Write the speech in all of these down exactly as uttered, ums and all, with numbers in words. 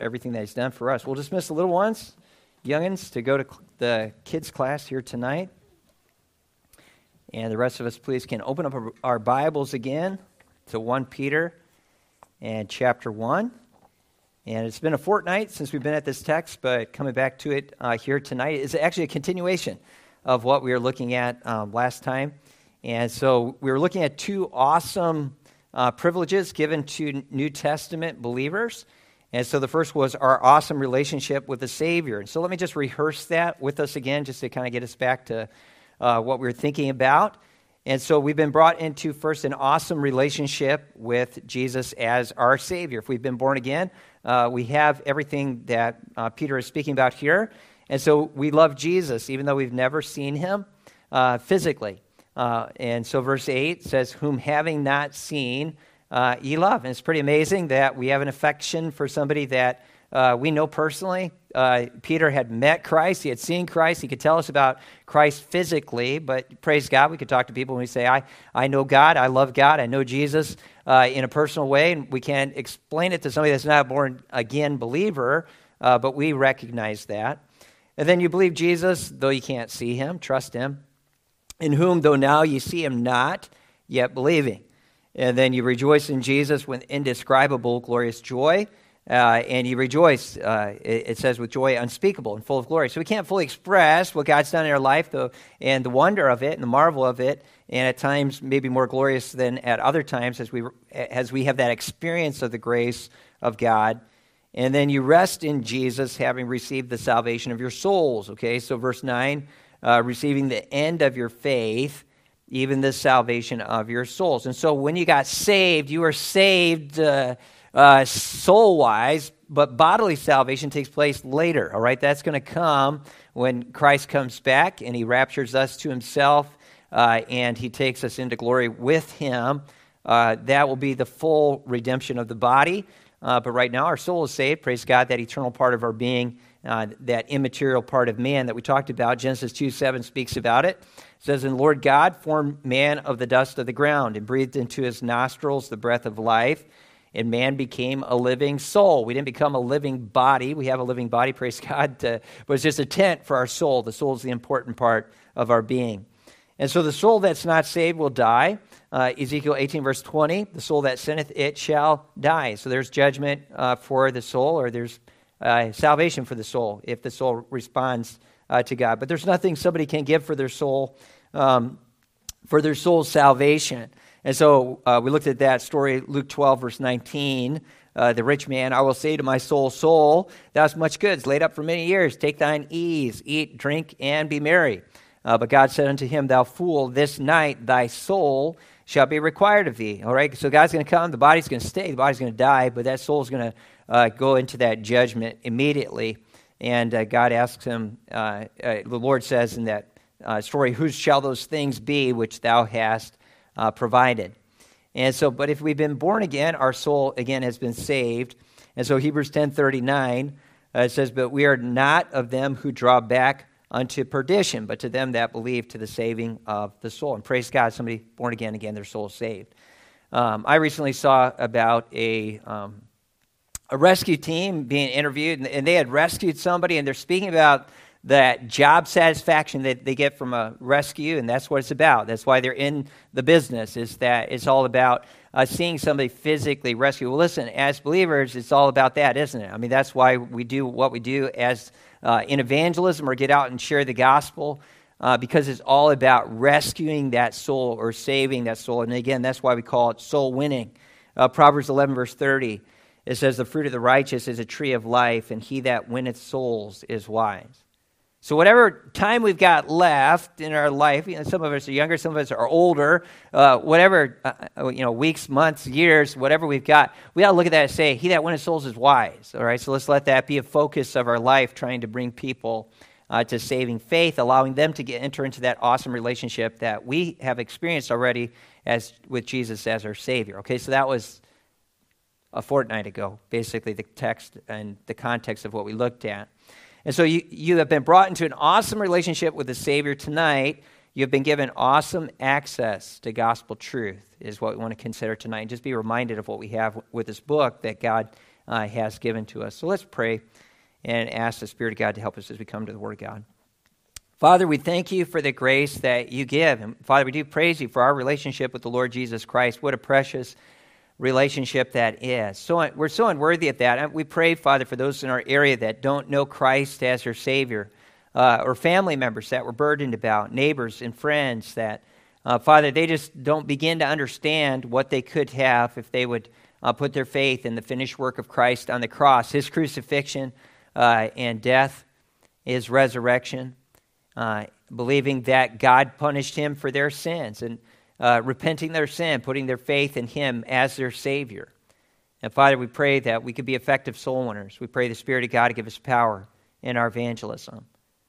everything that he's done for us. We'll dismiss the little ones, youngins, to go to the kids' class here tonight. And the rest of us, please, can open up our Bibles again to First Peter and chapter one. And it's been a fortnight since we've been at this text, but coming back to it uh, here tonight is actually a continuation of what we were looking at um, last time. And so we were looking at two awesome uh, privileges given to New Testament believers. And so the first was our awesome relationship with the Savior. And so let me just rehearse that with us again, just to kind of get us back to uh, what we were thinking about. And so we've been brought into, first, an awesome relationship with Jesus as our Savior. If we've been born again, uh, we have everything that uh, Peter is speaking about here. And so we love Jesus, even though we've never seen him uh, physically. Uh, and so verse eight says, whom having not seen, uh, ye love. And it's pretty amazing that we have an affection for somebody that uh, we know personally. Uh, Peter had met Christ. He had seen Christ. He could tell us about Christ physically, but praise God, we could talk to people when we say, I, I know God, I love God, I know Jesus uh, in a personal way, and we can't explain it to somebody that's not a born-again believer, uh, but we recognize that. And then you believe Jesus, though you can't see him, trust him, in whom, though now you see him not, yet believing. And then you rejoice in Jesus with indescribable, glorious joy, Uh, and you rejoice, uh, it, it says, with joy unspeakable and full of glory. So we can't fully express what God's done in our life, though, and the wonder of it and the marvel of it, and at times maybe more glorious than at other times as we as we have that experience of the grace of God. And then you rest in Jesus, having received the salvation of your souls. Okay, so verse nine, uh, receiving the end of your faith, even the salvation of your souls. And so when you got saved, you were saved Uh, Uh, soul-wise, but bodily salvation takes place later, all right? That's going to come when Christ comes back and he raptures us to himself uh, and he takes us into glory with him. Uh, that will be the full redemption of the body. Uh, but right now, our soul is saved. Praise God, that eternal part of our being, uh, that immaterial part of man that we talked about. Genesis two seven speaks about it. It says, and Lord God formed man of the dust of the ground and breathed into his nostrils the breath of life, and man became a living soul. We didn't become a living body. We have a living body, praise God, to, but it's just a tent for our soul. The soul is the important part of our being. And so the soul that's not saved will die. Uh, Ezekiel eighteen, verse twenty, the soul that sinneth, it shall die. So there's judgment uh, for the soul, or there's uh, salvation for the soul if the soul responds uh, to God. But there's nothing somebody can give for their soul, um, for their soul's salvation. And so uh, we looked at that story, Luke twelve, verse nineteen. Uh, the rich man, I will say to my soul, soul, thou hast much goods laid up for many years. Take thine ease, eat, drink, and be merry. Uh, but God said unto him, thou fool, this night thy soul shall be required of thee. All right, so God's going to come, the body's going to stay, the body's going to die, but that soul's going to uh, go into that judgment immediately. And uh, God asks him, uh, uh, the Lord says in that uh, story, whose shall those things be which thou hast Uh, provided. And so, but if we've been born again, our soul again has been saved. And so Hebrews ten thirty-nine uh, it says, but we are not of them who draw back unto perdition, but to them that believe to the saving of the soul. And praise God, somebody born again, again, their soul is saved. Um, I recently saw about a um, a rescue team being interviewed, and, and they had rescued somebody, and they're speaking about that job satisfaction that they get from a rescue, and that's what it's about. That's why they're in the business, is that it's all about uh, seeing somebody physically rescued. Well, listen, as believers, it's all about that, isn't it? I mean, that's why we do what we do as uh, in evangelism, or get out and share the gospel, uh, because it's all about rescuing that soul or saving that soul. And again, that's why we call it soul winning. Uh, Proverbs eleven, verse thirty, it says, the fruit of the righteous is a tree of life, and he that winneth souls is wise. So whatever time we've got left in our life, you know, some of us are younger, some of us are older, uh, whatever, uh, you know, weeks, months, years, whatever we've got, we got to look at that and say, he that winneth souls is wise. All right, so let's let that be a focus of our life, trying to bring people uh, to saving faith, allowing them to get enter into that awesome relationship that we have experienced already as with Jesus as our Savior. Okay, so that was a fortnight ago, basically the text and the context of what we looked at. And so you, you have been brought into an awesome relationship with the Savior tonight. You have been given awesome access to gospel truth is what we want to consider tonight. And just be reminded of what we have with this book that God uh, has given to us. So let's pray and ask the Spirit of God to help us as we come to the Word of God. Father, we thank you for the grace that you give. And Father, we do praise you for our relationship with the Lord Jesus Christ. What a precious relationship that is. So we're so unworthy of that. We pray, Father, for those in our area that don't know Christ as their Savior, uh, or family members that we're burdened about, neighbors and friends that, uh, Father, they just don't begin to understand what they could have if they would uh, put their faith in the finished work of Christ on the cross, his crucifixion uh, and death, his resurrection, uh, believing that God punished him for their sins and Uh, repenting their sin, putting their faith in him as their Savior. And Father, we pray that we could be effective soul winners. We pray the Spirit of God to give us power in our evangelism.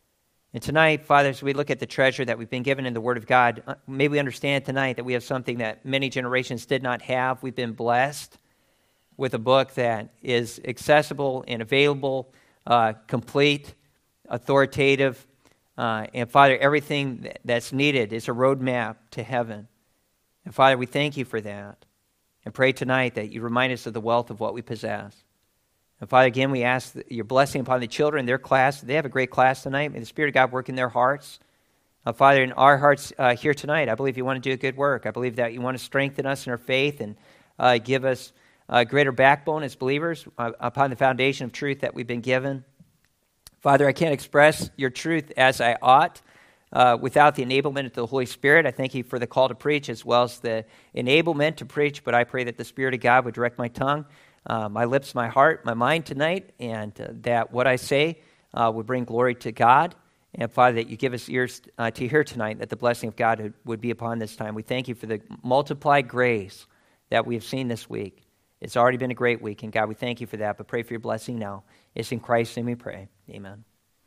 And tonight, Father, as we look at the treasure that we've been given in the Word of God, may we understand tonight that we have something that many generations did not have. We've been blessed with a book that is accessible and available, uh, complete, authoritative, uh, and Father, everything that's needed is a roadmap to heaven. And Father, we thank you for that. And pray tonight that you remind us of the wealth of what we possess. And Father, again, we ask your blessing upon the children, their class. They have a great class tonight. May the Spirit of God work in their hearts. Uh, Father, in our hearts uh, here tonight, I believe you want to do a good work. I believe that you want to strengthen us in our faith and uh, give us a greater backbone as believers uh, upon the foundation of truth that we've been given. Father, I can't express your truth as I ought Uh, without the enablement of the Holy Spirit. I thank you for the call to preach as well as the enablement to preach, but I pray that the Spirit of God would direct my tongue, uh, my lips, my heart, my mind tonight, and uh, that what I say uh, would bring glory to God. And Father, that you give us ears uh, to hear tonight, that the blessing of God would be upon this time. We thank you for the multiplied grace that we have seen this week. It's already been a great week, and God, we thank you for that, but pray for your blessing now. It's in Christ's name we pray. Amen.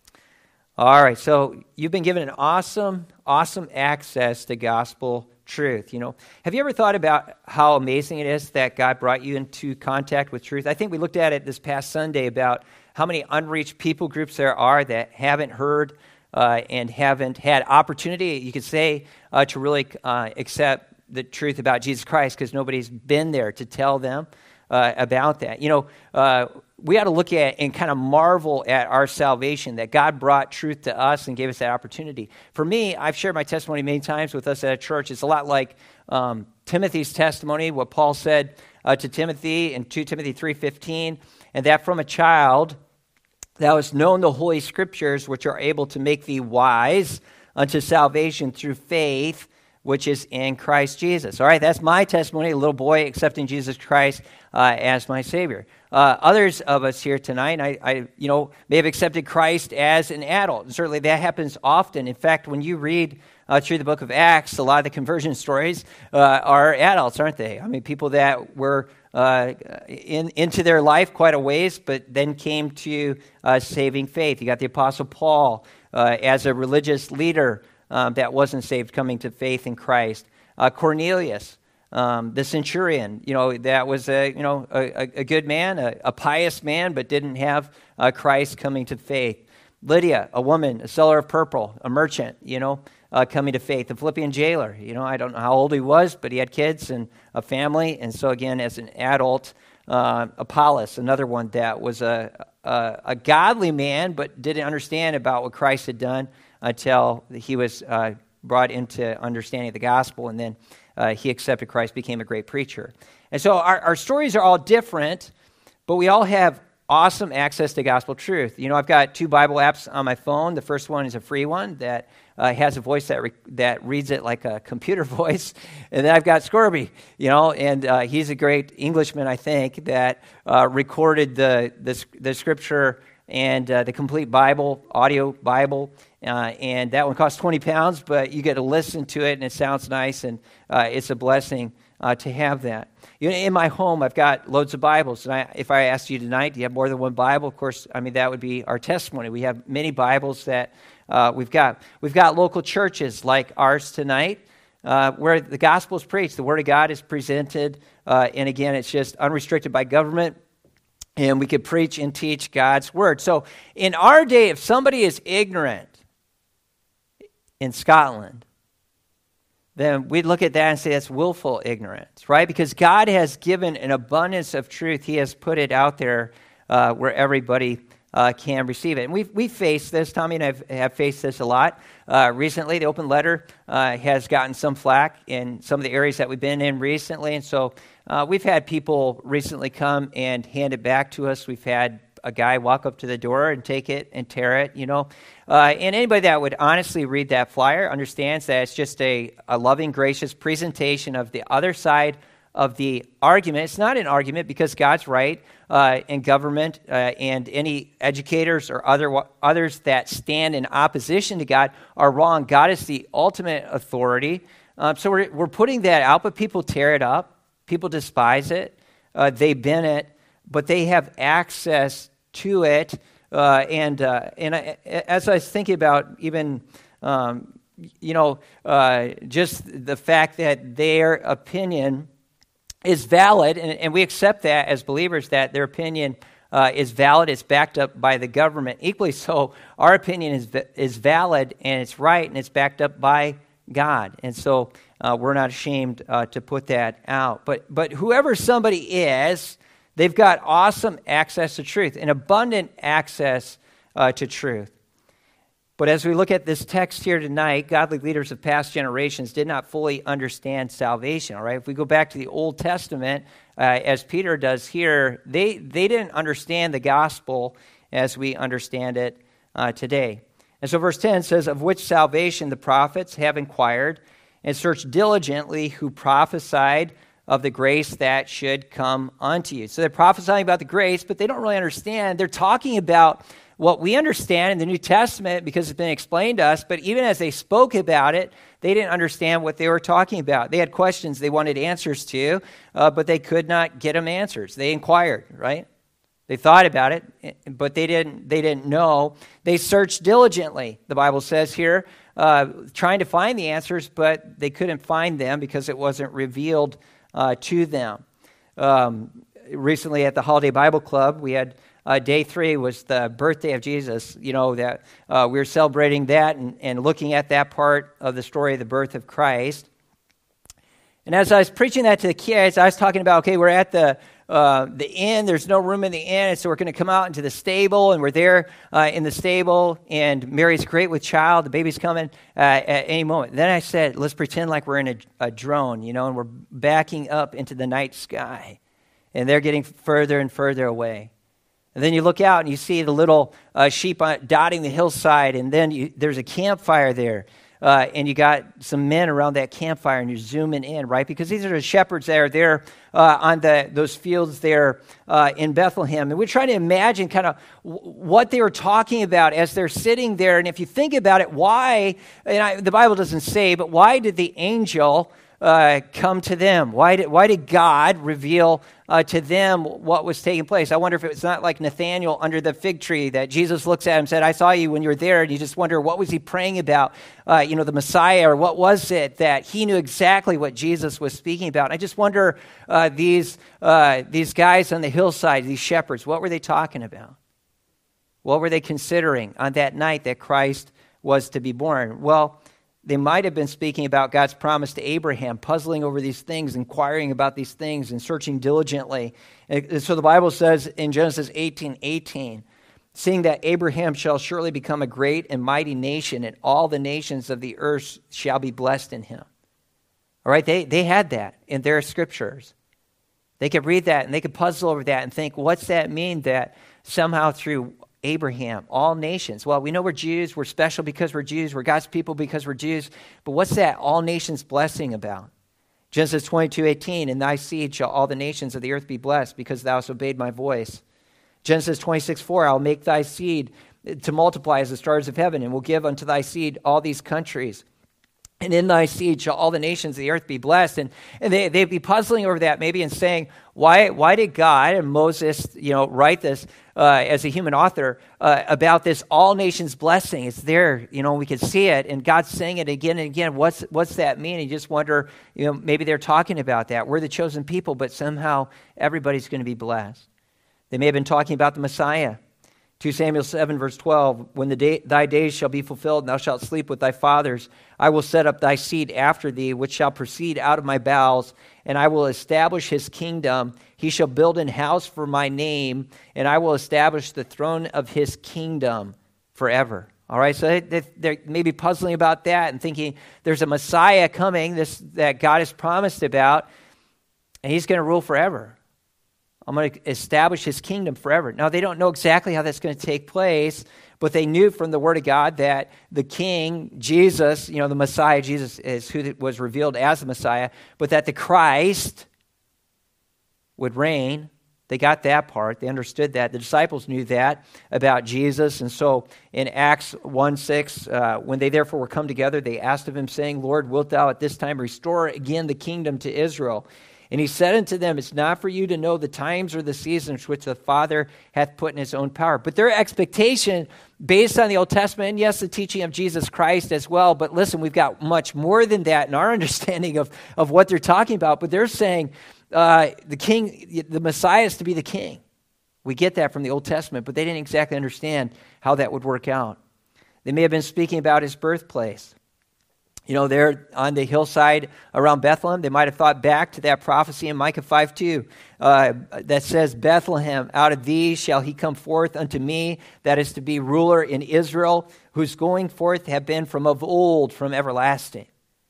All right, so you've been given an awesome, awesome access to gospel truth. You know, have you ever thought about how amazing it is that God brought you into contact with truth? I think we looked at it this past Sunday about how many unreached people groups there are that haven't heard uh, and haven't had opportunity, you could say, uh, to really uh, accept the truth about Jesus Christ because nobody's been there to tell them uh, about that. You know, uh, we ought to look at and kind of marvel at our salvation, that God brought truth to us and gave us that opportunity. For me, I've shared my testimony many times with us at a church. It's a lot like um, Timothy's testimony, what Paul said uh, to Timothy in Second Timothy three fifteen, and that from a child thou hast known the Holy Scriptures, which are able to make thee wise unto salvation through faith, which is in Christ Jesus. All right, that's my testimony, a little boy accepting Jesus Christ uh, as my Savior. Uh, others of us here tonight, I, I, you know, may have accepted Christ as an adult. And certainly that happens often. In fact, when you read uh, through the book of Acts, a lot of the conversion stories uh, are adults, aren't they? I mean, people that were uh, in, into their life quite a ways, but then came to uh, saving faith. You got the Apostle Paul uh, as a religious leader um, that wasn't saved, coming to faith in Christ. Uh, Cornelius, Um, the centurion, you know, that was a you know a, a good man, a, a pious man, but didn't have uh, Christ coming to faith. Lydia, a woman, a seller of purple, a merchant, you know, uh, coming to faith. The Philippian jailer, you know, I don't know how old he was, but he had kids and a family, and so again, as an adult, uh, Apollos, another one that was a, a a godly man, but didn't understand about what Christ had done until he was uh, brought into understanding of the gospel, and then Uh, he accepted Christ, became a great preacher. And so our, our stories are all different, but we all have awesome access to gospel truth. You know, I've got two Bible apps on my phone. The first one is a free one that uh, has a voice that re- that reads it like a computer voice. And then I've got Scorby, you know, and uh, he's a great Englishman, I think, that uh, recorded the, the, the scripture and uh, the complete Bible, audio Bible. Uh, and that one costs twenty pounds, but you get to listen to it, and it sounds nice, and uh, it's a blessing uh, to have that. You know, in my home, I've got loads of Bibles, and I, if I asked you tonight, do you have more than one Bible? Of course, I mean, that would be our testimony. We have many Bibles that uh, we've got. We've got local churches like ours tonight, uh, where the gospel is preached, the Word of God is presented, uh, and again, it's just unrestricted by government, and we could preach and teach God's Word. So in our day, if somebody is ignorant in Scotland, then we'd look at that and say that's willful ignorance, right? Because God has given an abundance of truth. He has put it out there uh, where everybody uh, can receive it. And we've, we've faced this. Tommy and I have, have faced this a lot. Uh, recently, the open letter uh, has gotten some flack in some of the areas that we've been in recently. And so uh, we've had people recently come and hand it back to us. We've had a guy walk up to the door and take it and tear it, you know. Uh, and anybody that would honestly read that flyer understands that it's just a, a loving, gracious presentation of the other side of the argument. It's not an argument because God's right, uh, and government uh, and any educators or other others that stand in opposition to God are wrong. God is the ultimate authority. Um, so we're, we're putting that out, but people tear it up. People despise it. Uh, they bin it, but they have access to it. Uh, and uh, and I, as I was thinking about even, um, you know, uh, just the fact that their opinion is valid, and, and we accept that as believers, that their opinion uh, is valid, it's backed up by the government. Equally so, our opinion is is valid, and it's right, and it's backed up by God. And so uh, we're not ashamed uh, to put that out. But But whoever somebody is, they've got awesome access to truth, and abundant access uh, to truth. But as we look at this text here tonight, godly leaders of past generations did not fully understand salvation, all right? If we go back to the Old Testament, uh, as Peter does here, they, they didn't understand the gospel as we understand it uh, today. And so verse ten says, of which salvation the prophets have inquired and searched diligently, who prophesied of the grace that should come unto you. So they're prophesying about the grace, but they don't really understand. They're talking about what we understand in the New Testament because it's been explained to us, but even as they spoke about it, they didn't understand what they were talking about. They had questions they wanted answers to, uh, but they could not get them answers. They inquired, right? They thought about it, but they didn't, they didn't know. They searched diligently, the Bible says here, uh, trying to find the answers, but they couldn't find them because it wasn't revealed uh, to them. Um, recently at the Holiday Bible Club, we had Uh, day three was the birthday of Jesus, you know, that uh, we were celebrating that and, and looking at that part of the story of the birth of Christ. And as I was preaching that to the kids, I was talking about, okay, we're at the uh, the inn. There's no room in the inn, and so we're going to come out into the stable, and we're there uh, in the stable, and Mary's great with child. The baby's coming uh, at any moment. Then I said, let's pretend like we're in a, a drone, you know, and we're backing up into the night sky, and they're getting further and further away. And then you look out and you see the little uh, sheep dotting the hillside, and then you, there's a campfire there, uh, and you got some men around that campfire, and you're zooming in, right? Because these are the shepherds that are there uh, on the those fields there uh, in Bethlehem. And we're trying to imagine kind of w- what they were talking about as they're sitting there. And if you think about it, why, and I, the Bible doesn't say, but why did the angel Uh, come to them? Why did why did God reveal uh, to them what was taking place? I wonder if it's not like Nathanael under the fig tree that Jesus looks at him and said, I saw you when you were there, and you just wonder, what was he praying about? Uh, you know, the Messiah, or what was it that he knew exactly what Jesus was speaking about? I just wonder, uh, these uh, these guys on the hillside, these shepherds, what were they talking about? What were they considering on that night that Christ was to be born? Well, they might have been speaking about God's promise to Abraham, puzzling over these things, inquiring about these things, and searching diligently. And so the Bible says in Genesis eighteen eighteen, seeing that Abraham shall surely become a great and mighty nation, and all the nations of the earth shall be blessed in him. All right, they, they had that in their scriptures. They could read that, and they could puzzle over that and think, what's that mean that somehow through Abraham, all nations? Well, we know we're Jews. We're special because we're Jews. We're God's people because we're Jews. But what's that all nations blessing about? Genesis twenty-two eighteen, in thy seed shall all the nations of the earth be blessed, because thou hast obeyed my voice. Genesis twenty-six four, I'll make thy seed to multiply as the stars of heaven, and will give unto thy seed all these countries. And in thy seed shall all the nations of the earth be blessed. And, and they, they'd be puzzling over that maybe and saying, why why did God and Moses, you know, write this uh, as a human author uh, about this all nations blessing? It's there, you know, we can see it, and God's saying it again and again. What's what's that mean? And you just wonder, you know, maybe they're talking about that. We're the chosen people, but somehow everybody's going to be blessed. They may have been talking about the Messiah Second Samuel seven, verse twelve, when the day, thy days shall be fulfilled, and thou shalt sleep with thy fathers, I will set up thy seed after thee, which shall proceed out of my bowels, and I will establish his kingdom. He shall build an house for my name, and I will establish the throne of his kingdom forever. All right, so they, they're maybe puzzling about that and thinking there's a Messiah coming this that God has promised about, and he's going to rule forever. I'm going to establish his kingdom forever. Now, they don't know exactly how that's going to take place, but they knew from the Word of God that the King, Jesus, you know, the Messiah, Jesus is who was revealed as the Messiah, but that the Christ would reign. They got that part. They understood that. The disciples knew that about Jesus. And so in Acts one six, uh, when they therefore were come together, they asked of him, saying, Lord, wilt thou at this time restore again the kingdom to Israel? And he said unto them, it's not for you to know the times or the seasons which the Father hath put in his own power. But their expectation, based on the Old Testament, and yes, the teaching of Jesus Christ as well, but listen, we've got much more than that in our understanding of, of what they're talking about. But they're saying uh, the king, the Messiah is to be the king. We get that from the Old Testament, but they didn't exactly understand how that would work out. They may have been speaking about his birthplace. You know, there on the hillside around Bethlehem, they might have thought back to that prophecy in Micah five two uh, that says, Bethlehem, out of thee shall he come forth unto me, that is to be ruler in Israel, whose going forth have been from of old, from everlasting.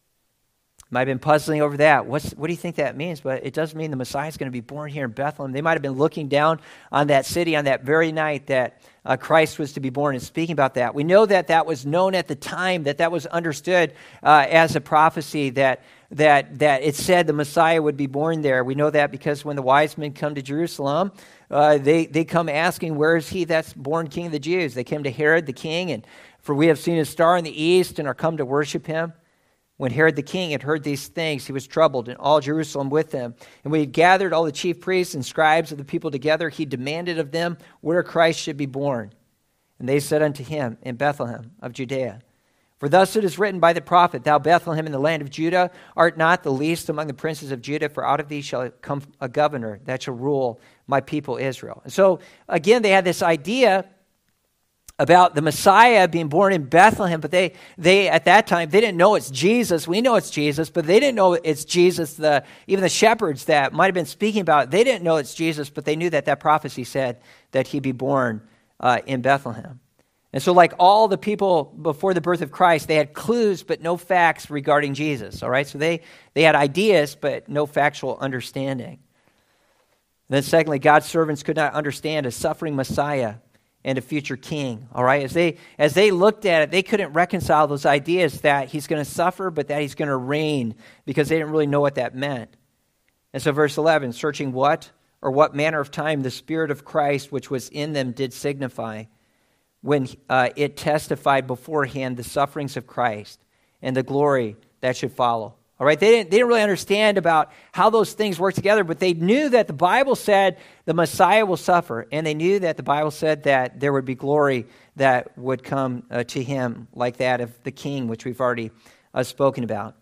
Might have been puzzling over that. What's, what do you think that means? But it does mean the Messiah is going to be born here in Bethlehem. They might have been looking down on that city on that very night that uh, Christ was to be born and speaking about that. We know that that was known at the time, that that was understood uh, as a prophecy, that that that it said the Messiah would be born there. We know that because when the wise men come to Jerusalem, uh, they, they come asking, where is he that's born King of the Jews? They came to Herod the king, and for we have seen his star in the east and are come to worship him. When Herod the king had heard these things, he was troubled, and all Jerusalem with him. And when he had gathered all the chief priests and scribes of the people together, he demanded of them where Christ should be born. And they said unto him, in Bethlehem of Judea. For thus it is written by the prophet, Thou Bethlehem in the land of Judah art not the least among the princes of Judah, for out of thee shall come a governor that shall rule my people Israel. And so, again, they had this idea about the Messiah being born in Bethlehem, but they, they at that time, they didn't know it's Jesus. We know it's Jesus, but they didn't know it's Jesus. The even the shepherds that might have been speaking about it, they didn't know it's Jesus, but they knew that that prophecy said that he'd be born uh, in Bethlehem. And so like all the people before the birth of Christ, they had clues but no facts regarding Jesus, all right? So they, they had ideas but no factual understanding. And then secondly, God's servants could not understand a suffering Messiah and a future king, all right? As they as they looked at it, they couldn't reconcile those ideas that he's going to suffer, but that he's going to reign, because they didn't really know what that meant. And so verse eleven, searching what or what manner of time the Spirit of Christ which was in them did signify, when uh, it testified beforehand the sufferings of Christ and the glory that should follow. All right, they didn't, they didn't really understand about how those things work together, but they knew that the Bible said the Messiah will suffer, and they knew that the Bible said that there would be glory that would come uh, to him, like that of the king, which we've already uh, spoken about.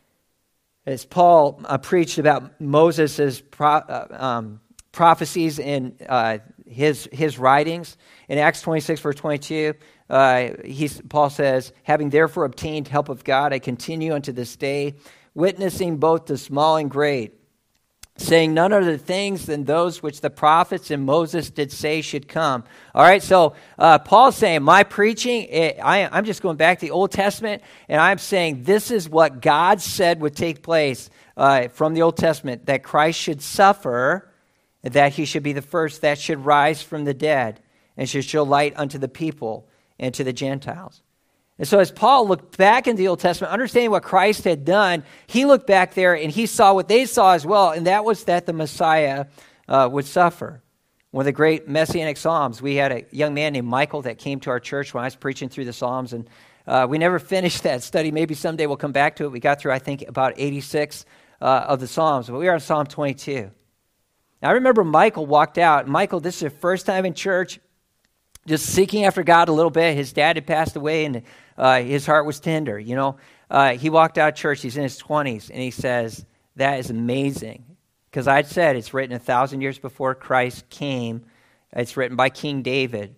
As Paul uh, preached about Moses' pro- uh, um, prophecies in uh, his his writings, in Acts twenty-six, verse twenty-two, uh, he's, Paul says, having therefore obtained help of God, I continue unto this day, witnessing both to small and great, saying none other things than those which the prophets and Moses did say should come. All right, so uh, Paul's saying, my preaching, it, I, I'm just going back to the Old Testament, and I'm saying this is what God said would take place uh, from the Old Testament, that Christ should suffer, that he should be the first that should rise from the dead, and should show light unto the people and to the Gentiles. And so as Paul looked back into the Old Testament, understanding what Christ had done, he looked back there and he saw what they saw as well, and that was that the Messiah uh, would suffer. One of the great Messianic Psalms, we had a young man named Michael that came to our church when I was preaching through the Psalms, and uh, we never finished that study. Maybe someday we'll come back to it. We got through, I think, about eighty-six uh, of the Psalms, but we are on Psalm twenty-two. Now, I remember Michael walked out. Michael, this is his first time in church, just seeking after God a little bit. His dad had passed away, and uh, his heart was tender, you know. Uh, he walked out of church. He's in his twenties, and he says, that is amazing. Because I'd said it's written a thousand years before Christ came. It's written by King David.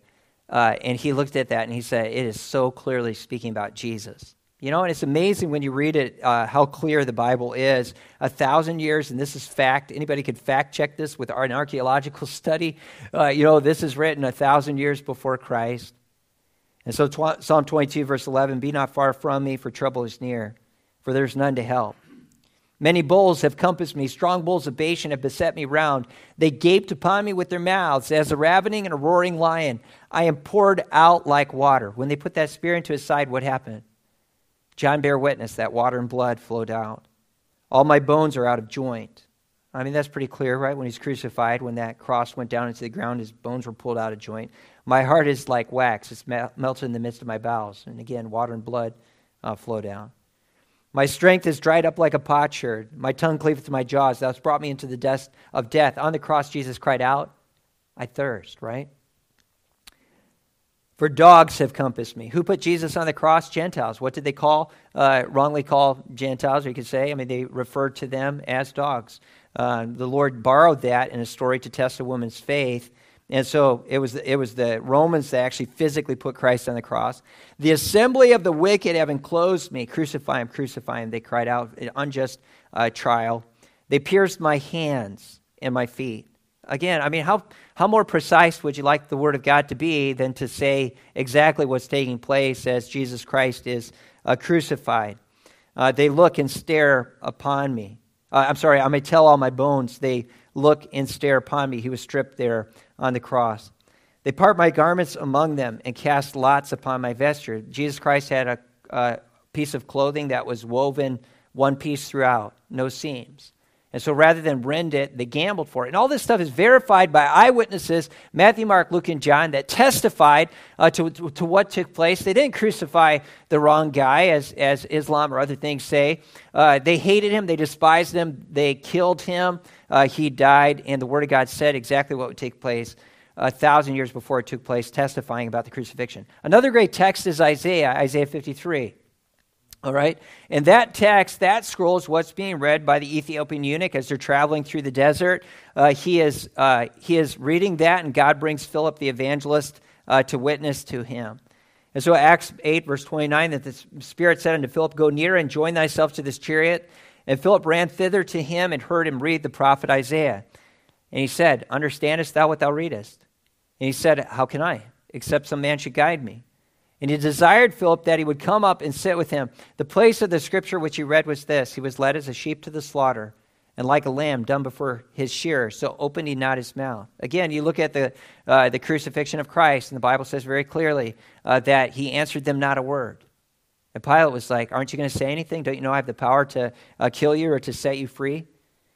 Uh, and he looked at that and he said, it is so clearly speaking about Jesus. You know, and it's amazing when you read it, uh, how clear the Bible is. A thousand years, and this is fact. Anybody could fact check this with an archaeological study. Uh, you know, this is written a thousand years before Christ. And so tw- Psalm twenty-two, verse eleven, be not far from me, for trouble is near, for there is none to help. Many bulls have compassed me, strong bulls of Bashan have beset me round. They gaped upon me with their mouths, as a ravening and a roaring lion. I am poured out like water. When they put that spear into his side, what happened? John bare witness that water and blood flowed out. All my bones are out of joint. I mean, that's pretty clear, right? When he's crucified, when that cross went down into the ground, his bones were pulled out of joint. My heart is like wax. It's melted in the midst of my bowels. And again, water and blood uh, flow down. My strength is dried up like a potsherd. My tongue cleaveth to my jaws. Thou hast brought me into the dust of death. On the cross, Jesus cried out, I thirst, right? For dogs have compassed me. Who put Jesus on the cross? Gentiles. What did they call, uh, wrongly call Gentiles, or you could say? I mean, they referred to them as dogs. Uh, the Lord borrowed that in a story to test a woman's faith. And so it was, it was the Romans that actually physically put Christ on the cross. The assembly of the wicked have enclosed me. Crucify him, crucify him. They cried out, an unjust uh, trial. They pierced my hands and my feet. Again, I mean, how, how more precise would you like the Word of God to be than to say exactly what's taking place as Jesus Christ is uh, crucified? Uh, they look and stare upon me. Uh, I'm sorry, I may tell all my bones. They look and stare upon me. He was stripped there on the cross. They part my garments among them and cast lots upon my vesture. Jesus Christ had a, a piece of clothing that was woven one piece throughout, no seams. And so rather than rend it, they gambled for it. And all this stuff is verified by eyewitnesses, Matthew, Mark, Luke, and John, that testified uh, to, to, to what took place. They didn't crucify the wrong guy, as, as Islam or other things say. Uh, they hated him. They despised him. They killed him. Uh, he died. And the Word of God said exactly what would take place a thousand years before it took place, testifying about the crucifixion. Another great text is Isaiah, Isaiah fifty-three. All right, and that text, that scroll is what's being read by the Ethiopian eunuch as they're traveling through the desert. Uh, he is uh, he is reading that, and God brings Philip the evangelist uh, to witness to him. And so Acts eight, verse twenty-nine, that the Spirit said unto Philip, go near and join thyself to this chariot. And Philip ran thither to him and heard him read the prophet Isaiah. And he said, understandest thou what thou readest? And he said, how can I, except some man should guide me? And he desired Philip that he would come up and sit with him. The place of the scripture which he read was this: he was led as a sheep to the slaughter, and like a lamb dumb before his shearer, so opened he not his mouth. Again, you look at the uh, the crucifixion of Christ, and the Bible says very clearly uh, that he answered them not a word. And Pilate was like, aren't you going to say anything? Don't you know I have the power to uh, kill you or to set you free?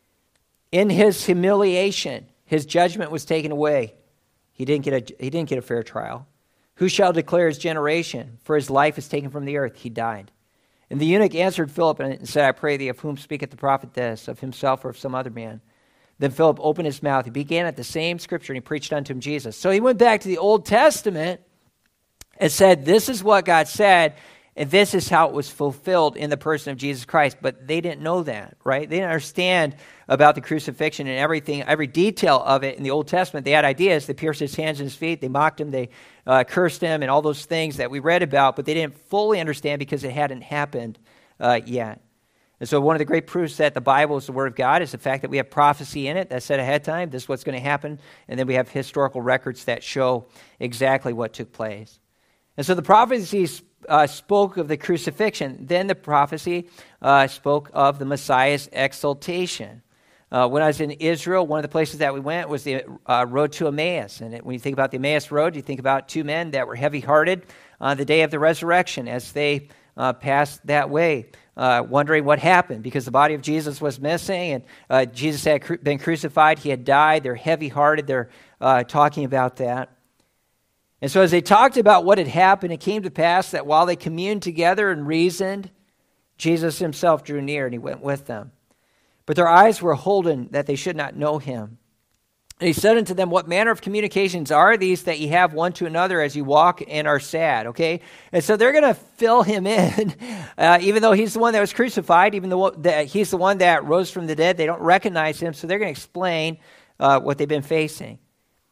In his humiliation, his judgment was taken away. He didn't get a, he didn't get a fair trial. Who shall declare his generation? For his life is taken from the earth. He died. And the eunuch answered Philip and said, I pray thee, of whom speaketh the prophet this, of himself or of some other man? Then Philip opened his mouth. He began at the same scripture, and he preached unto him Jesus. So he went back to the Old Testament and said, this is what God said, and this is how it was fulfilled in the person of Jesus Christ. But they didn't know that, right? They didn't understand about the crucifixion and everything, every detail of it in the Old Testament. They had ideas. They pierced his hands and his feet. They mocked him. They uh, cursed him and all those things that we read about, but they didn't fully understand because it hadn't happened uh, yet. And so one of the great proofs that the Bible is the Word of God is the fact that we have prophecy in it that's said ahead of time. This is what's going to happen. And then we have historical records that show exactly what took place. And so the prophecies uh, spoke of the crucifixion. Then the prophecy uh, spoke of the Messiah's exaltation. Uh, when I was in Israel, one of the places that we went was the uh, road to Emmaus. And it, when you think about the Emmaus road, you think about two men that were heavy-hearted on the day of the resurrection as they uh, passed that way, uh, wondering what happened because the body of Jesus was missing and uh, Jesus had cru- been crucified. He had died. They're heavy-hearted. They're uh, talking about that. And so as they talked about what had happened, it came to pass that while they communed together and reasoned, Jesus himself drew near and he went with them. But their eyes were holden that they should not know him. And he said unto them, what manner of communications are these that ye have one to another as you walk and are sad? Okay? And so they're going to fill him in, uh, even though he's the one that was crucified, even though that he's the one that rose from the dead. They don't recognize him, so they're going to explain uh, what they've been facing.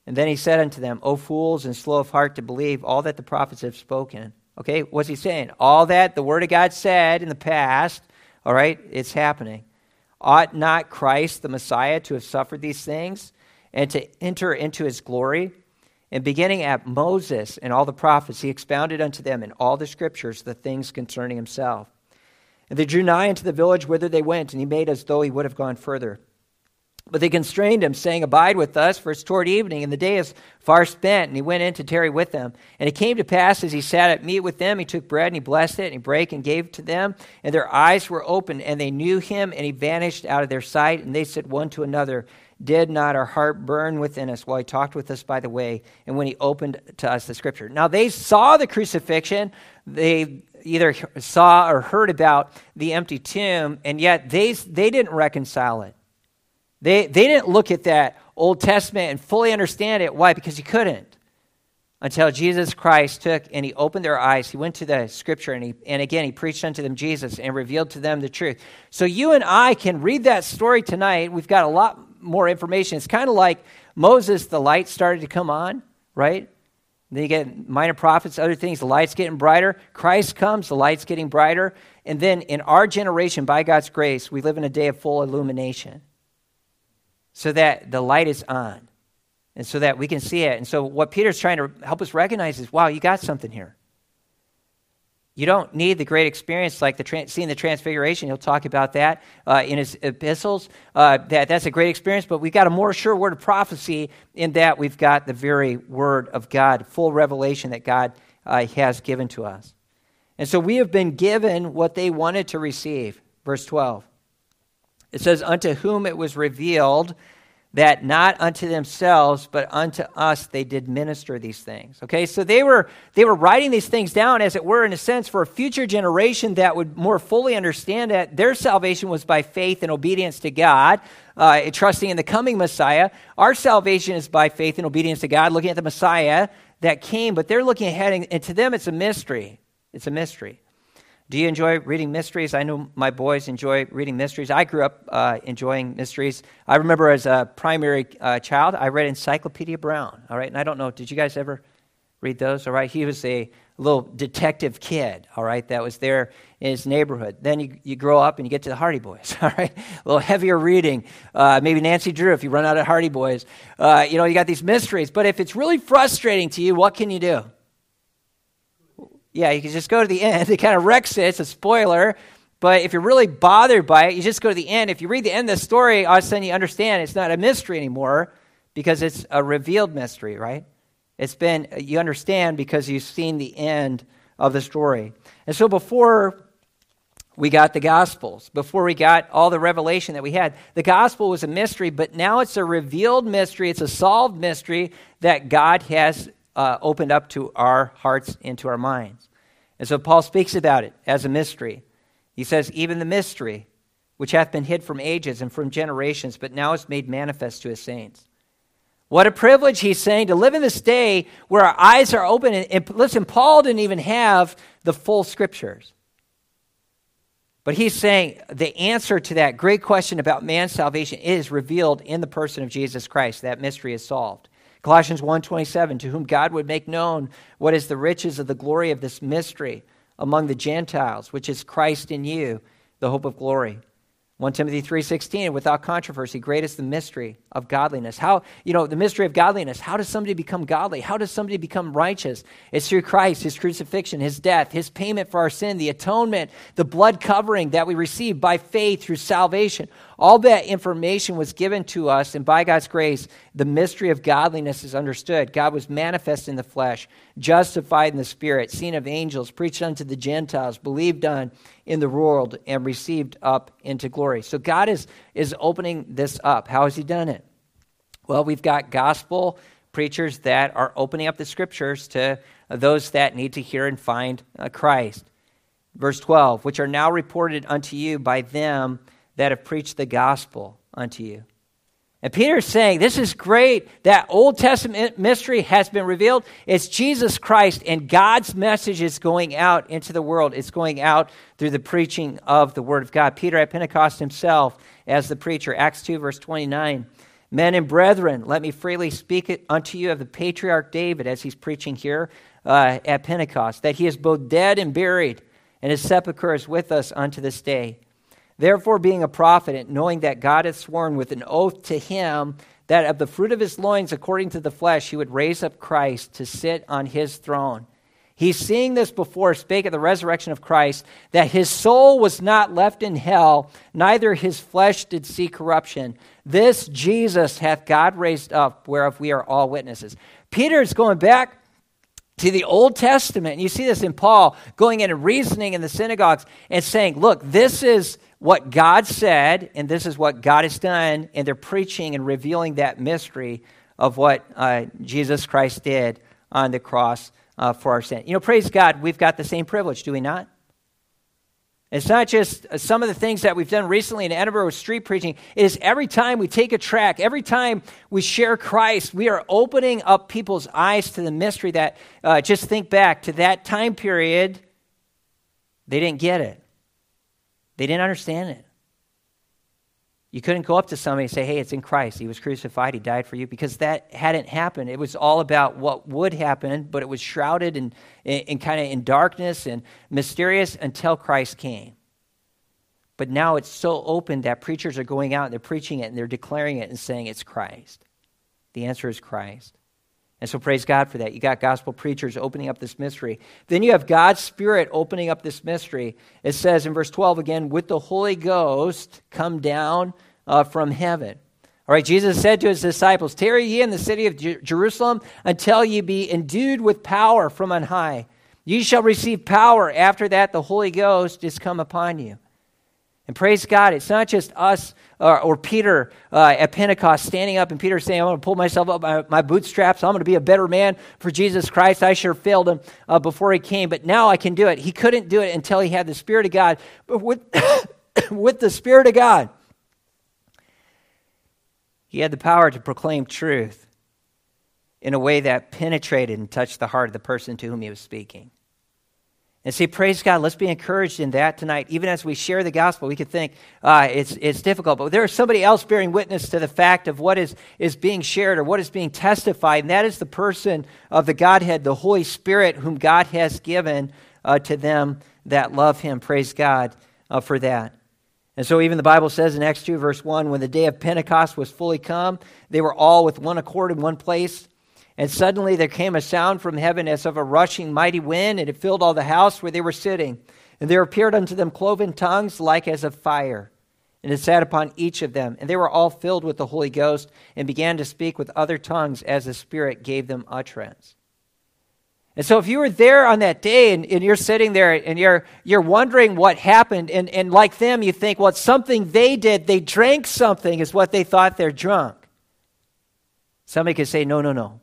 And then he said unto them, O fools and slow of heart to believe all that the prophets have spoken. Okay, what's he saying? All that the Word of God said in the past, all right, it's happening. Ought not Christ, the Messiah, to have suffered these things and to enter into his glory? And beginning at Moses and all the prophets, he expounded unto them in all the scriptures the things concerning himself. And they drew nigh unto the village whither they went, and he made as though he would have gone further. But they constrained him, saying, Abide with us, for it's toward evening, and the day is far spent. And he went in to tarry with them. And it came to pass, as he sat at meat with them, he took bread, and he blessed it, and he brake, and gave to them. And their eyes were opened, and they knew him, and he vanished out of their sight. And they said one to another, Did not our heart burn within us while he talked with us by the way, and when he opened to us the scripture? Now they saw the crucifixion. They either saw or heard about the empty tomb, and yet they, they didn't reconcile it. They, they didn't look at that Old Testament and fully understand it. Why? Because you couldn't. Until Jesus Christ took and he opened their eyes. He went to the scripture and he and again he preached unto them Jesus and revealed to them the truth. So you and I can read that story tonight. We've got a lot more information. It's kind of like Moses, the light started to come on, right? Then you get minor prophets, other things, the light's getting brighter. Christ comes, the light's getting brighter. And then in our generation, by God's grace, we live in a day of full illumination. So that the light is on, and so that we can see it. And so what Peter's trying to help us recognize is, wow, you got something here. You don't need the great experience like the tra- seeing the transfiguration. He'll talk about that uh, in his epistles. Uh, that that's a great experience, but we've got a more sure word of prophecy in that we've got the very word of God, full revelation that God uh, has given to us. And so we have been given what they wanted to receive. Verse twelve. It says, unto whom it was revealed that not unto themselves, but unto us they did minister these things. Okay, so they were they were writing these things down, as it were, in a sense, for a future generation that would more fully understand that their salvation was by faith and obedience to God, uh, trusting in the coming Messiah. Our salvation is by faith and obedience to God, looking at the Messiah that came, but they're looking ahead, and to them it's a mystery. It's a mystery. Do you enjoy reading mysteries? I know my boys enjoy reading mysteries. I grew up uh, enjoying mysteries. I remember as a primary uh, child, I read Encyclopedia Brown, all right? And I don't know, did you guys ever read those, all right? He was a little detective kid, all right, that was there in his neighborhood. Then you, you grow up and you get to the Hardy Boys, all right? A little heavier reading. Uh, maybe Nancy Drew if you run out of Hardy Boys. Uh, you know, you got these mysteries. But if it's really frustrating to you, what can you do? Yeah, you can just go to the end. It kind of wrecks it. It's a spoiler. But if you're really bothered by it, you just go to the end. If you read the end of the story, all of a sudden you understand it's not a mystery anymore because it's a revealed mystery, right? It's been, you understand because you've seen the end of the story. And so before we got the Gospels, before we got all the revelation that we had, the Gospel was a mystery, but now it's a revealed mystery. It's a solved mystery that God has Uh, opened up to our hearts and to our minds. And so Paul speaks about it as a mystery. He says, even the mystery, which hath been hid from ages and from generations, but now is made manifest to his saints. What a privilege, he's saying, to live in this day where our eyes are open. And, and listen, Paul didn't even have the full scriptures. But he's saying the answer to that great question about man's salvation is revealed in the person of Jesus Christ. That mystery is solved. Colossians one twenty-seven, to whom God would make known what is the riches of the glory of this mystery among the Gentiles, which is Christ in you, the hope of glory. First Timothy three sixteen, without controversy, great is the mystery of godliness. How, you know, the mystery of godliness, how does somebody become godly? How does somebody become righteous? It's through Christ, his crucifixion, his death, his payment for our sin, the atonement, the blood covering that we receive by faith through salvation. All that information was given to us, and by God's grace, the mystery of godliness is understood. God was manifest in the flesh, justified in the spirit, seen of angels, preached unto the Gentiles, believed on in the world, and received up into glory. So God is, is opening this up. How has he done it? Well, we've got gospel preachers that are opening up the scriptures to those that need to hear and find uh, Christ. Verse twelve, which are now reported unto you by them that have preached the gospel unto you. And Peter's saying, this is great. That Old Testament mystery has been revealed. It's Jesus Christ, and God's message is going out into the world. It's going out through the preaching of the Word of God. Peter at Pentecost himself, as the preacher, Acts two, verse twenty-nine, Men and brethren, let me freely speak it unto you of the patriarch David, as he's preaching here uh, at Pentecost, that he is both dead and buried, and his sepulchre is with us unto this day. Therefore, being a prophet, and knowing that God hath sworn with an oath to him that of the fruit of his loins, according to the flesh, he would raise up Christ to sit on his throne. He, seeing this before, spake of the resurrection of Christ, that his soul was not left in hell, neither his flesh did see corruption. This Jesus hath God raised up, whereof we are all witnesses. Peter is going back to the Old Testament, and you see this in Paul, going in and reasoning in the synagogues and saying, look, this is what God said, and this is what God has done, and they're preaching and revealing that mystery of what uh, Jesus Christ did on the cross Uh, for our sin. You know, praise God, we've got the same privilege, do we not? It's not just uh, some of the things that we've done recently in Edinburgh with street preaching. It is every time we take a track, every time we share Christ, we are opening up people's eyes to the mystery that, uh, just think back to that time period, they didn't get it. They didn't understand it. You couldn't go up to somebody and say, hey, it's in Christ. He was crucified. He died for you. Because that hadn't happened. It was all about what would happen, but it was shrouded in, in, in kind of in darkness and mysterious until Christ came. But now it's so open that preachers are going out and they're preaching it and they're declaring it and saying it's Christ. The answer is Christ. And so praise God for that. You got gospel preachers opening up this mystery. Then you have God's Spirit opening up this mystery. It says in verse twelve again, with the Holy Ghost come down uh, from heaven. All right, Jesus said to his disciples, tarry ye in the city of Jer- Jerusalem until ye be endued with power from on high. Ye shall receive power. After that, the Holy Ghost is come upon you. And praise God, it's not just us or, or Peter uh, at Pentecost standing up and Peter saying, I'm going to pull myself up my, my bootstraps. I'm going to be a better man for Jesus Christ. I sure failed him uh, before he came, but now I can do it. He couldn't do it until he had the Spirit of God. But with, with the Spirit of God, he had the power to proclaim truth in a way that penetrated and touched the heart of the person to whom he was speaking. And see, praise God, let's be encouraged in that tonight. Even as we share the gospel, we could think uh, it's it's difficult, but there is somebody else bearing witness to the fact of what is, is being shared or what is being testified, and that is the person of the Godhead, the Holy Spirit, whom God has given uh, to them that love him. Praise God uh, for that. And so even the Bible says in Acts two, verse one, when the day of Pentecost was fully come, they were all with one accord in one place. And suddenly there came a sound from heaven as of a rushing mighty wind, and it filled all the house where they were sitting. And there appeared unto them cloven tongues like as of fire, and it sat upon each of them. And they were all filled with the Holy Ghost, and began to speak with other tongues as the Spirit gave them utterance. And so if you were there on that day, and, and you're sitting there, and you're you're wondering what happened, and, and like them, you think, well, it's something they did. They drank something is what they thought they're drunk. Somebody could say, no, no, no.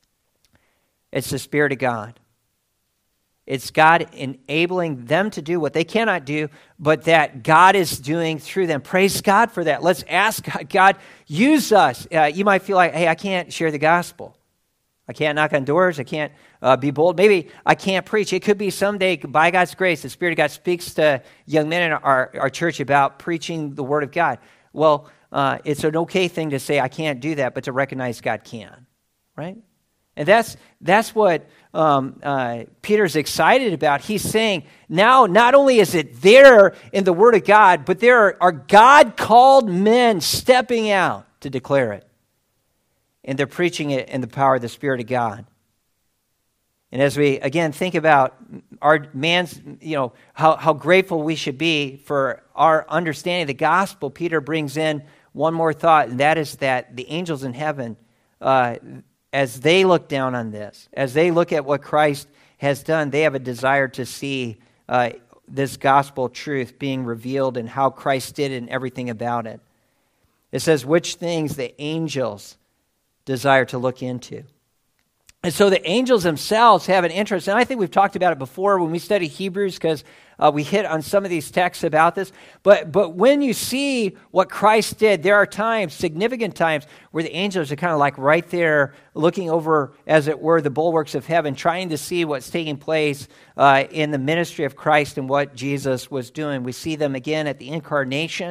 It's the Spirit of God. It's God enabling them to do what they cannot do, but that God is doing through them. Praise God for that. Let's ask God, God, use us. Uh, you might feel like, hey, I can't share the gospel. I can't knock on doors. I can't uh, be bold. Maybe I can't preach. It could be someday, by God's grace, the Spirit of God speaks to young men in our, our church about preaching the Word of God. Well, uh, it's an okay thing to say, I can't do that, but to recognize God can, right? And that's that's what um, uh, Peter's excited about. He's saying, now not only is it there in the Word of God, but there are, are God-called men stepping out to declare it. And they're preaching it in the power of the Spirit of God. And as we, again, think about our man's, you know, how, how grateful we should be for our understanding of the gospel, Peter brings in one more thought, and that is that the angels in heaven, uh, as they look down on this, as they look at what Christ has done, they have a desire to see uh, this gospel truth being revealed and how Christ did it and everything about it. It says, which things the angels desire to look into. And so the angels themselves have an interest, and I think we've talked about it before when we study Hebrews, because uh, we hit on some of these texts about this. But but when you see what Christ did, there are times, significant times, where the angels are kind of like right there looking over, as it were, the bulwarks of heaven, trying to see what's taking place uh, in the ministry of Christ and what Jesus was doing. We see them again at the incarnation.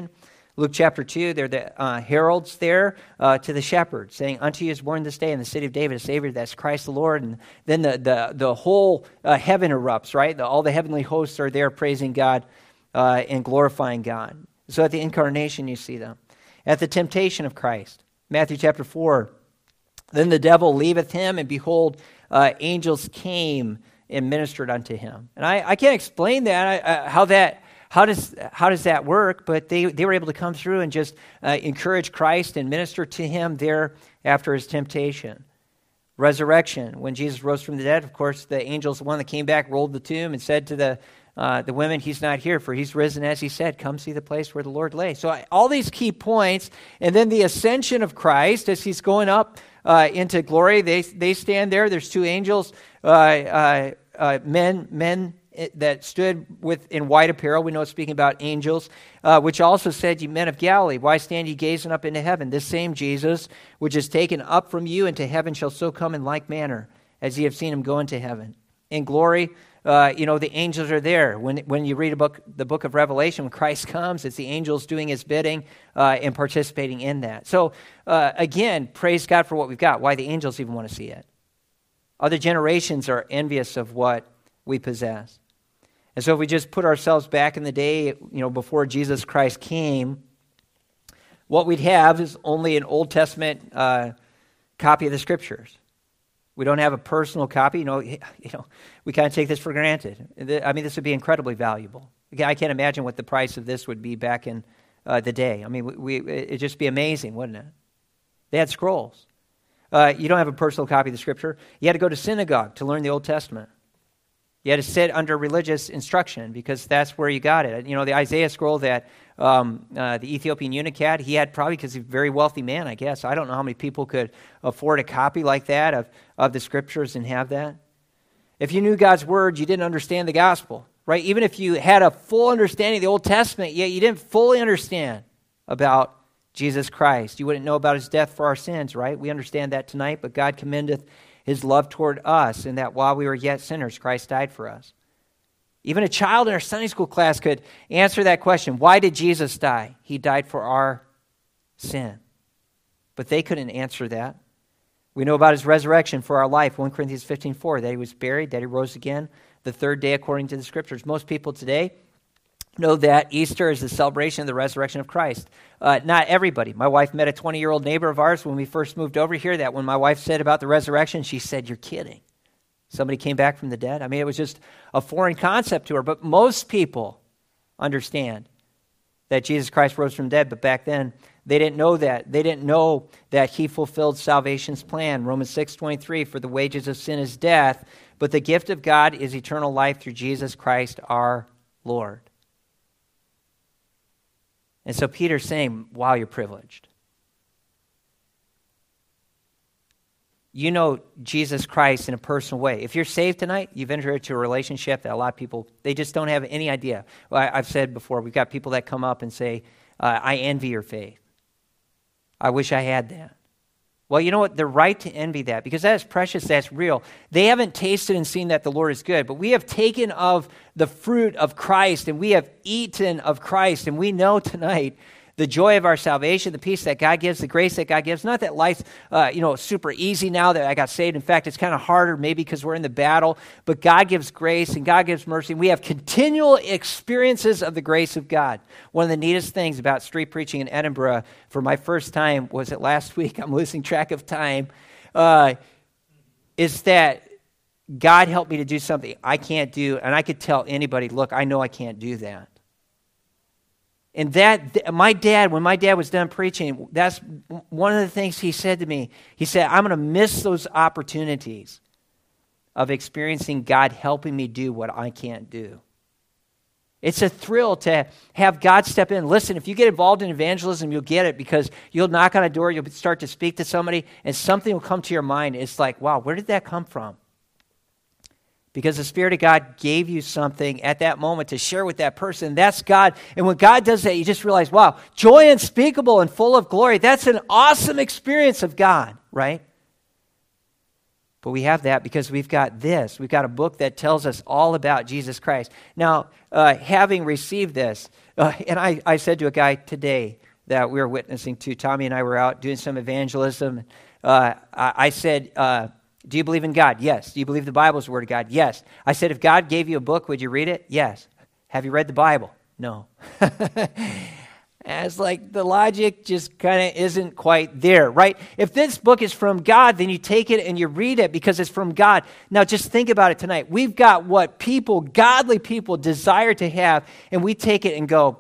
Luke chapter two, they're the uh, heralds there uh, to the shepherds, saying, unto you is born this day in the city of David a Savior, that's Christ the Lord. And then the the, the whole uh, heaven erupts, right? The, all the heavenly hosts are there praising God uh, and glorifying God. So at the incarnation, you see them. At the temptation of Christ, Matthew chapter four, then the devil leaveth him, and behold, uh, angels came and ministered unto him. And I, I can't explain that, I, uh, how that... How does how does that work? But they, they were able to come through and just uh, encourage Christ and minister to him there after his temptation. Resurrection, when Jesus rose from the dead, of course, the angels, the one that came back, rolled the tomb and said to the uh, the women, he's not here, for he's risen as he said. Come see the place where the Lord lay. So I, all these key points, and then the ascension of Christ as he's going up uh, into glory. They they stand there. There's two angels, uh, uh, uh, men men. that stood with in white apparel. We know it's speaking about angels, uh, which also said, ye men of Galilee, why stand ye gazing up into heaven? This same Jesus, which is taken up from you into heaven, shall so come in like manner as ye have seen him go into heaven. In glory, uh, you know, the angels are there. When when you read a book, the book of Revelation, when Christ comes, it's the angels doing his bidding uh, and participating in that. So uh, again, praise God for what we've got. Why the angels even want to see it. Other generations are envious of what we possess. And so if we just put ourselves back in the day, you know, before Jesus Christ came, what we'd have is only an Old Testament uh, copy of the Scriptures. We don't have a personal copy. You know, you know, we kind of take this for granted. I mean, this would be incredibly valuable. I can't imagine what the price of this would be back in uh, the day. I mean, we, we, it'd just be amazing, wouldn't it? They had scrolls. Uh, you don't have a personal copy of the Scripture. You had to go to synagogue to learn the Old Testament. You had to sit under religious instruction because that's where you got it. You know, the Isaiah scroll that um, uh, the Ethiopian eunuch had, he had probably because he's a very wealthy man, I guess. I don't know how many people could afford a copy like that of, of the Scriptures and have that. If you knew God's Word, you didn't understand the gospel, right? Even if you had a full understanding of the Old Testament, yet you didn't fully understand about Jesus Christ. You wouldn't know about his death for our sins, right? We understand that tonight, but God commendeth his love toward us, and that while we were yet sinners, Christ died for us. Even a child in our Sunday school class could answer that question. Why did Jesus die? He died for our sin. But they couldn't answer that. We know about his resurrection for our life, First Corinthians fifteen four, that he was buried, that he rose again the third day according to the Scriptures. Most people today know that Easter is the celebration of the resurrection of Christ. Uh, not everybody. My wife met a twenty-year-old neighbor of ours when we first moved over here that when my wife said about the resurrection, she said, you're kidding. Somebody came back from the dead? I mean, it was just a foreign concept to her. But most people understand that Jesus Christ rose from the dead. But back then, they didn't know that. They didn't know that he fulfilled salvation's plan. Romans six twenty-three, for the wages of sin is death, but the gift of God is eternal life through Jesus Christ our Lord. And so Peter's saying, wow, you're privileged. You know Jesus Christ in a personal way. If you're saved tonight, you've entered into a relationship that a lot of people, they just don't have any idea. Well, I, I've said before, we've got people that come up and say, uh, I envy your faith. I wish I had that. Well, you know what? They're right to envy that because that is precious, that's real. They haven't tasted and seen that the Lord is good, but we have taken of the fruit of Christ and we have eaten of Christ, and we know tonight the joy of our salvation, the peace that God gives, the grace that God gives. Not that life's uh, you know, super easy now that I got saved. In fact, it's kind of harder maybe because we're in the battle, but God gives grace and God gives mercy. We have continual experiences of the grace of God. One of the neatest things about street preaching in Edinburgh for my first time, was it last week? I'm losing track of time. Uh, is that God helped me to do something I can't do, and I could tell anybody, look, I know I can't do that. And that, my dad, when my dad was done preaching, that's one of the things he said to me. He said, I'm going to miss those opportunities of experiencing God helping me do what I can't do. It's a thrill to have God step in. Listen, if you get involved in evangelism, you'll get it because you'll knock on a door, you'll start to speak to somebody, and something will come to your mind. It's like, wow, where did that come from? Because the Spirit of God gave you something at that moment to share with that person. That's God. And when God does that, you just realize, wow, joy unspeakable and full of glory. That's an awesome experience of God, right? But we have that because we've got this. We've got a book that tells us all about Jesus Christ. Now, uh, having received this, uh, and I, I said to a guy today, that we were witnessing to. Tommy and I were out doing some evangelism. Uh, I, I said, uh, do you believe in God? Yes. Do you believe the Bible is the Word of God? Yes. I said, if God gave you a book, would you read it? Yes. Have you read the Bible? No. And it's like the logic just kind of isn't quite there, right? If this book is from God, then you take it and you read it because it's from God. Now just think about it tonight. We've got what people, godly people, desire to have, and we take it and go,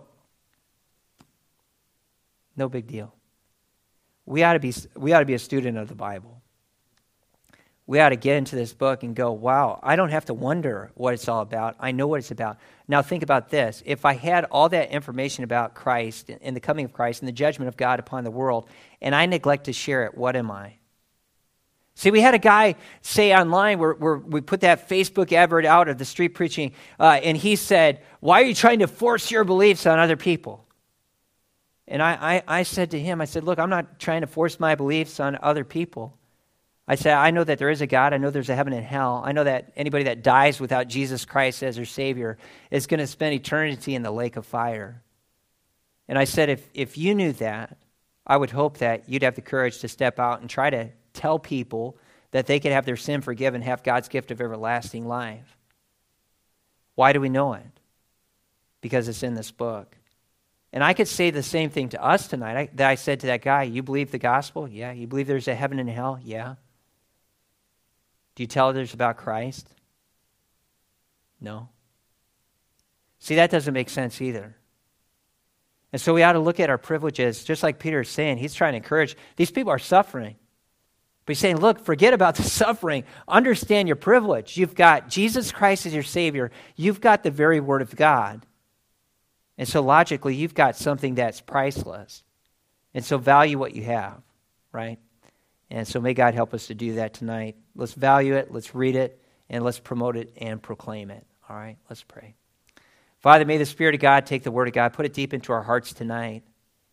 no big deal. We ought to be, we ought to be a student of the Bible. We ought to get into this book and go, wow, I don't have to wonder what it's all about. I know what it's about. Now think about this. If I had all that information about Christ and the coming of Christ and the judgment of God upon the world, and I neglect to share it, what am I? See, we had a guy say online, where, where we put that Facebook advert out of the street preaching, uh, and he said, why are you trying to force your beliefs on other people? And I, I, I said to him, I said, look, I'm not trying to force my beliefs on other people. I said, I know that there is a God. I know there's a heaven and hell. I know that anybody that dies without Jesus Christ as their Savior is going to spend eternity in the lake of fire. And I said, if, if you knew that, I would hope that you'd have the courage to step out and try to tell people that they could have their sin forgiven, have God's gift of everlasting life. Why do we know it? Because it's in this book. And I could say the same thing to us tonight I, that I said to that guy. You believe the gospel? Yeah. You believe there's a heaven and hell? Yeah. Do you tell others about Christ? No. See, that doesn't make sense either. And so we ought to look at our privileges, just like Peter is saying. He's trying to encourage. These people are suffering. But he's saying, look, forget about the suffering. Understand your privilege. You've got Jesus Christ as your Savior. You've got the very Word of God. And so logically, you've got something that's priceless. And so value what you have, right? And so may God help us to do that tonight. Let's value it, let's read it, and let's promote it and proclaim it. All right, let's pray. Father, may the Spirit of God take the Word of God, put it deep into our hearts tonight.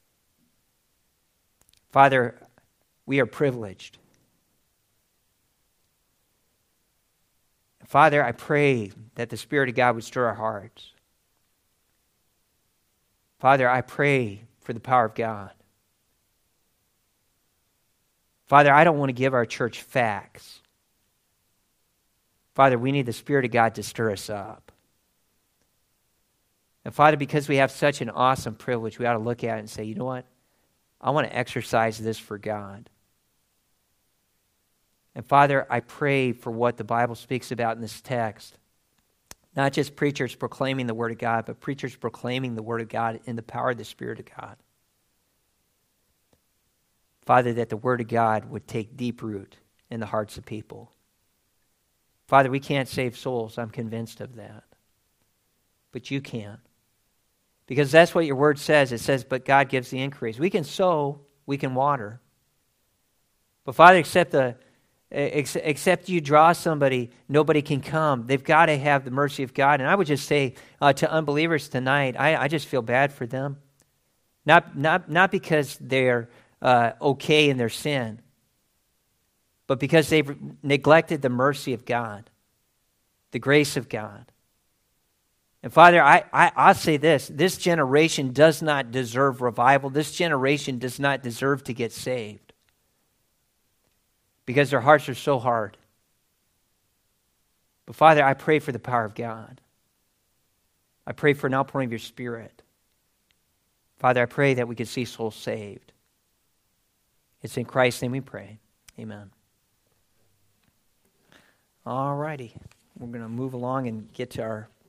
Father, we are privileged. Father, I pray that the Spirit of God would stir our hearts. Father, I pray for the power of God. Father, I don't want to give our church facts. Father, we need the Spirit of God to stir us up. And Father, because we have such an awesome privilege, we ought to look at it and say, you know what? I want to exercise this for God. And Father, I pray for what the Bible speaks about in this text. Not just preachers proclaiming the Word of God, but preachers proclaiming the Word of God in the power of the Spirit of God. Father, that the Word of God would take deep root in the hearts of people. Father, we can't save souls. I'm convinced of that. But you can. Because that's what your Word says. It says, but God gives the increase. We can sow, we can water. But Father, except, the, except you draw somebody, nobody can come. They've got to have the mercy of God. And I would just say uh, to unbelievers tonight, I, I just feel bad for them. Not, not, not because they're Uh, okay in their sin, but because they've neglected the mercy of God, the grace of God. And Father, I, I, I'll say this, this generation does not deserve revival. This generation does not deserve to get saved because their hearts are so hard. But Father, I pray for the power of God. I pray for an outpouring of your Spirit. Father, I pray that we could see souls saved. It's in Christ's name we pray. Amen. All righty. We're going to move along and get to our